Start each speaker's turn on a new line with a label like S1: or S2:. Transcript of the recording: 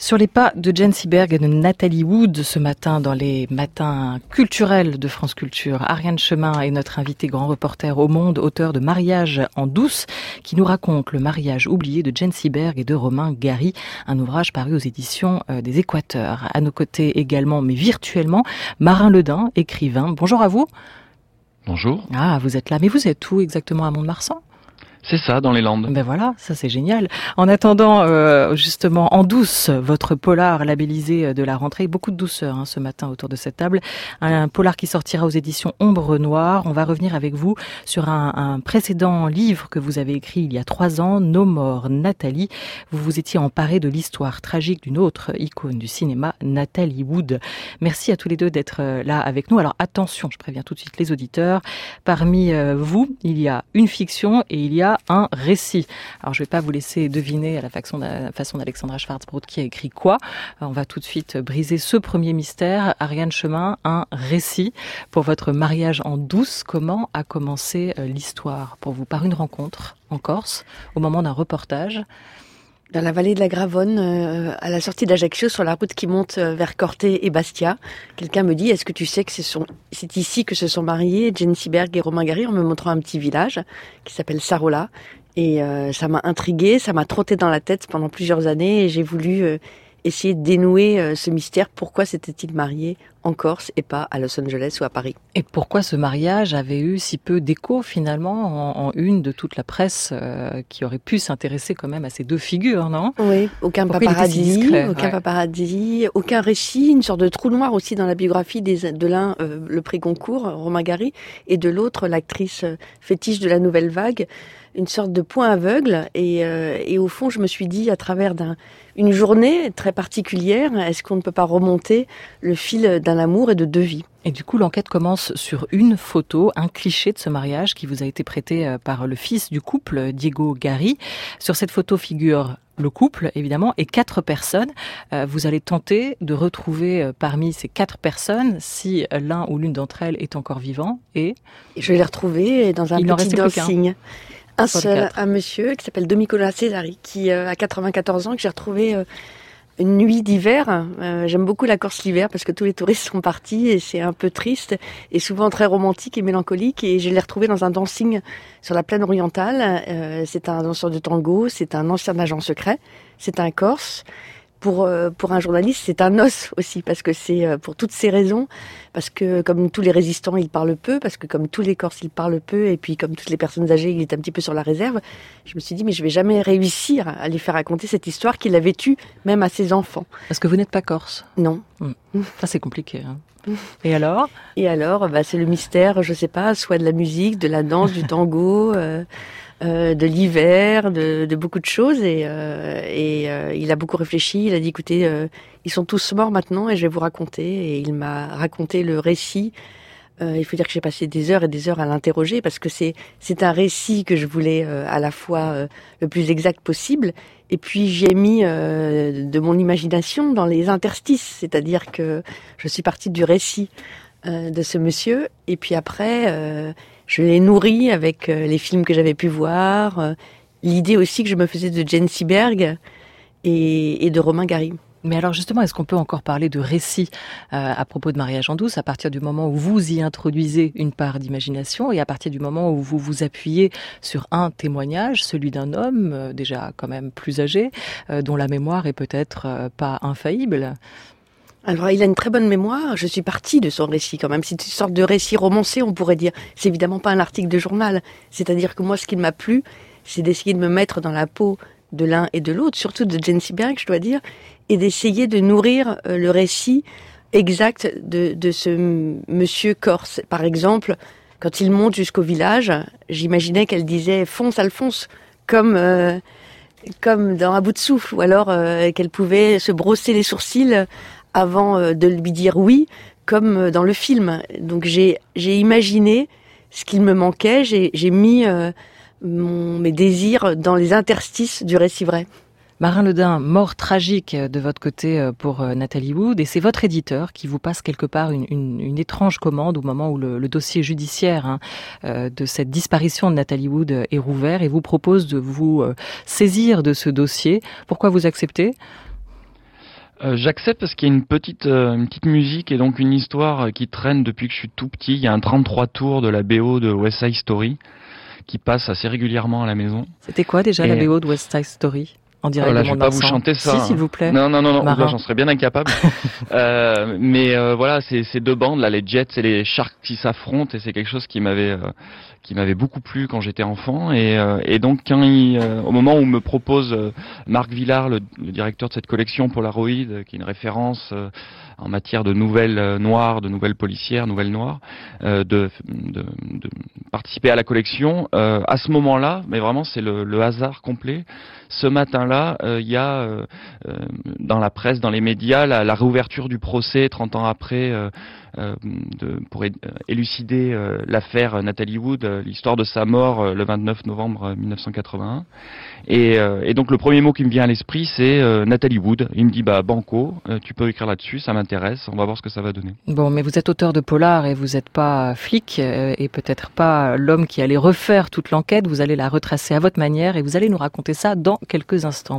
S1: Sur les pas de Jane Seberg et de Nathalie Wood ce matin dans les matins culturels de France Culture. Ariane Chemin est notre invitée grand reporter au Monde, auteur de Mariage en douce, qui nous raconte le mariage oublié de Jane Seberg et de Romain Gary, un ouvrage paru aux éditions des Équateurs. À nos côtés également, mais virtuellement, Marin Ledin, écrivain. Bonjour à vous.
S2: Bonjour.
S1: Ah, vous êtes là. Mais vous êtes où exactement, à Mont-de-Marsan ?
S2: C'est ça, dans les Landes.
S1: Ben voilà, ça c'est génial. En attendant, justement, En douce, votre polar labellisé de la rentrée, beaucoup de douceur ce matin autour de cette table. Un polar qui sortira aux éditions Ombre Noire. On va revenir avec vous sur un précédent livre que vous avez écrit il y a 3 ans, No More Nathalie. Vous vous étiez emparé de l'histoire tragique d'une autre icône du cinéma, Nathalie Wood. Merci à tous les deux d'être là avec nous. Alors attention, je préviens tout de suite les auditeurs. Parmi vous, il y a une fiction et il y a un récit. Alors je ne vais pas vous laisser deviner à la façon d'Alexandra Schwarzbrot qui a écrit quoi. On va tout de suite briser ce premier mystère. Ariane Chemin, un récit pour votre mariage en douce. Comment a commencé l'histoire pour vous? Par une rencontre en Corse, au moment d'un reportage?
S3: Dans la vallée de la Gravonne, à la sortie d'Ajaccio, sur la route qui monte vers Corté et Bastia, quelqu'un me dit: est-ce que tu sais que c'est ici que se sont mariés Jane Seberg et Romain Gary, en me montrant un petit village qui s'appelle Sarola. Et ça m'a intriguée, ça m'a trotté dans la tête pendant plusieurs années, et j'ai voulu essayer de dénouer ce mystère. Pourquoi s'étaient-ils mariés en Corse et pas à Los Angeles ou à Paris?
S1: Et pourquoi ce mariage avait eu si peu d'écho finalement en une de toute la presse qui aurait pu s'intéresser quand même à ces deux figures, non?
S3: Oui, aucun paparazzi, aucun récit, une sorte de trou noir aussi dans la biographie de l'un, le prix Goncourt, Romain Gary, et de l'autre, l'actrice fétiche de la Nouvelle Vague. Une sorte de point aveugle, et au fond je me suis dit, à travers une journée très particulière, est-ce qu'on ne peut pas remonter le fil d'un amour et de 2 vies?
S1: Et du coup, l'enquête commence sur une photo, un cliché de ce mariage qui vous a été prêté par le fils du couple, Diego Gary. Sur cette photo figure le couple, évidemment, et 4 personnes. Vous allez tenter de retrouver parmi ces 4 personnes si l'un ou l'une d'entre elles est encore vivant. Et
S3: je vais les retrouver dans un petit dancing. Un monsieur qui s'appelle Domenico Cesari, qui a 94 ans, que j'ai retrouvé une nuit d'hiver. J'aime beaucoup la Corse l'hiver parce que tous les touristes sont partis et c'est un peu triste et souvent très romantique et mélancolique. Et je l'ai retrouvé dans un dancing sur la plaine orientale. C'est un danseur de tango, c'est un ancien agent secret, c'est un Corse. Pour un journaliste, c'est un os aussi, parce que c'est pour toutes ces raisons, parce que comme tous les résistants, il parle peu, parce que comme tous les Corses, il parle peu, et puis comme toutes les personnes âgées, il est un petit peu sur la réserve. Je me suis dit, mais je vais jamais réussir à lui faire raconter cette histoire qu'il a vécue, même à ses enfants.
S1: Parce que vous n'êtes pas Corse?
S3: Non.
S1: Ça, c'est compliqué, hein. Et alors,
S3: c'est le mystère, je sais pas, soit de la musique, de la danse, du tango, de l'hiver, de beaucoup de choses, et il a beaucoup réfléchi. Il a dit, écoutez, ils sont tous morts maintenant et je vais vous raconter. Et il m'a raconté le récit. Il faut dire que j'ai passé des heures et des heures à l'interroger parce que c'est un récit que je voulais à la fois le plus exact possible, et puis j'ai mis de mon imagination dans les interstices, c'est-à-dire que je suis partie du récit de ce monsieur, et puis après je l'ai nourri avec les films que j'avais pu voir, l'idée aussi que je me faisais de Jane Seberg et de Romain Gary.
S1: Mais alors justement, est-ce qu'on peut encore parler de récit à propos de Mariage en douce à partir du moment où vous y introduisez une part d'imagination et à partir du moment où vous vous appuyez sur un témoignage, celui d'un homme déjà quand même plus âgé, dont la mémoire est peut-être pas infaillible?
S3: Alors, il a une très bonne mémoire. Je suis partie de son récit quand même. C'est une sorte de récit romancé, on pourrait dire. C'est évidemment pas un article de journal. C'est-à-dire que moi, ce qui m'a plu, c'est d'essayer de me mettre dans la peau de l'un et de l'autre, surtout de Jane Seberg, je dois dire, et d'essayer de nourrir le récit exact de ce monsieur corse. Par exemple, quand il monte jusqu'au village, j'imaginais qu'elle disait « fonce Alphonse », comme dans Un bout de souffle, ou alors qu'elle pouvait se brosser les sourcils avant de lui dire oui, comme dans le film. Donc j'ai imaginé ce qu'il me manquait, j'ai mis mes désirs dans les interstices du récit vrai.
S1: Marin Ledin, mort tragique de votre côté pour Nathalie Wood, et c'est votre éditeur qui vous passe quelque part une étrange commande au moment où le dossier judiciaire de cette disparition de Nathalie Wood est rouvert et vous propose de vous saisir de ce dossier. Pourquoi vous acceptez ?
S2: J'accepte parce qu'il y a une petite musique et donc une histoire qui traîne depuis que je suis tout petit. Il y a un 33 tours de la BO de West Side Story qui passe assez régulièrement à la maison.
S1: C'était quoi déjà la BO de West Side Story? En direct de
S2: je vais pas vous chanter ça.
S1: Si, s'il vous plaît.
S2: Non, là, j'en serais bien incapable. Mais voilà, c'est deux bandes, là, les Jets et les Sharks qui s'affrontent, et c'est quelque chose qui m'avait beaucoup plu quand j'étais enfant. Et donc, au moment où me propose Marc Villard, le directeur de cette collection Polaroid, qui est une référence en matière de nouvelles noires, de nouvelles policières, nouvelles noires, de participer à la collection, à ce moment-là, mais vraiment c'est le hasard complet. Ce matin-là, il y a dans la presse, dans les médias, la réouverture du procès 30 ans après pour élucider l'affaire Natalie Wood, l'histoire de sa mort le 29 novembre 1981. Et donc le premier mot qui me vient à l'esprit, c'est Natalie Wood. Il me dit banco, tu peux écrire là-dessus, ça m'intéresse, on va voir ce que ça va donner.
S1: Bon, mais vous êtes auteur de polar et vous n'êtes pas flic et peut-être pas l'homme qui allait refaire toute l'enquête. Vous allez la retracer à votre manière et vous allez nous raconter ça dans quelques instants.